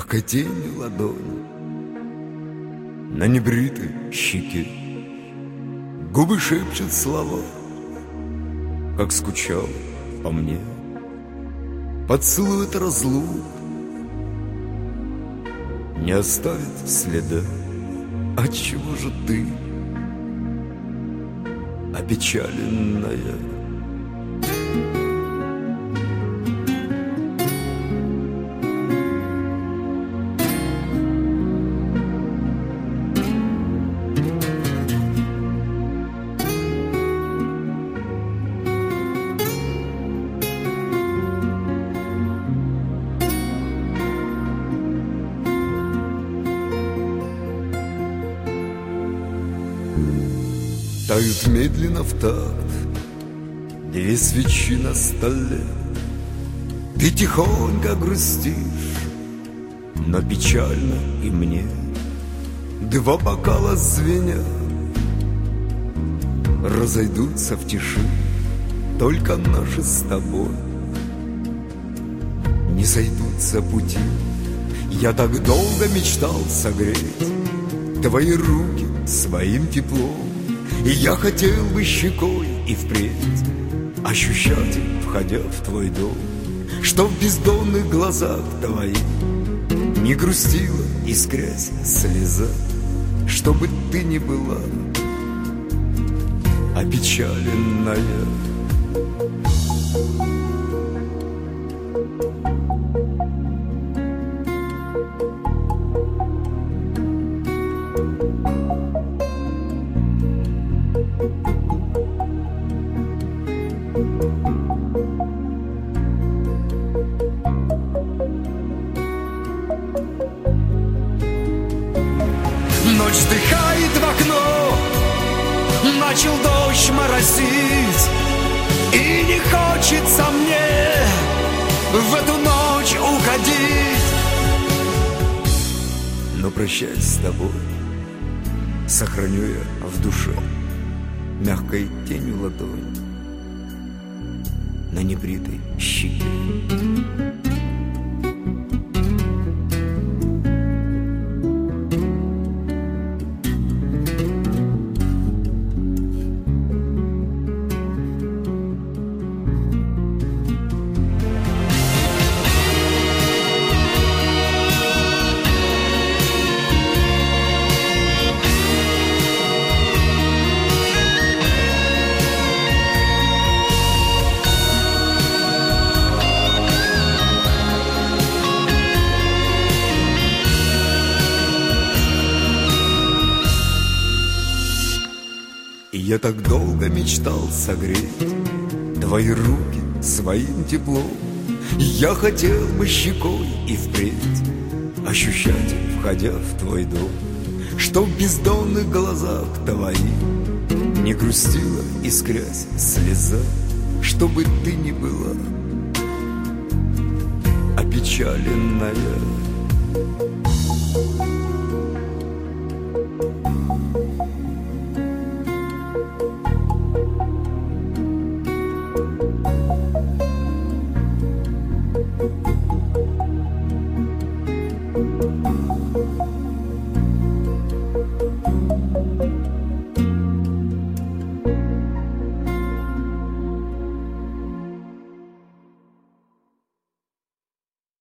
мягкой тенью ладони на небритой щеке. Губы шепчут слова, как скучал по мне. Поцелует разлук, не оставит следа. Отчего же ты, опечаленная? Тают медленно в такт две свечи на столе. Ты тихонько грустишь, но печально и мне. Два бокала звенят, разойдутся в тиши. Только наши с тобой не сойдутся пути. Я так долго мечтал согреть твои руки своим теплом, и я хотел бы щекой и впредь ощущать их, входя в твой дом, что в бездонных глазах твоих не грустила, искрясь слеза, чтобы ты не была опечаленная. Ночь вздыхает в окно, начал дождь моросить, и не хочется мне в эту ночь уходить. Но прощаясь с тобой, сохраню я в душе мягкой тенью ладонь на небритой щеке. И я так долго мечтал согреть твои руки своим теплом. Я хотел бы щекой и впредь ощущать, входя в твой дом, что в бездонных глазах твоих не грустила, искрясь слеза, чтобы ты не была опечаленная.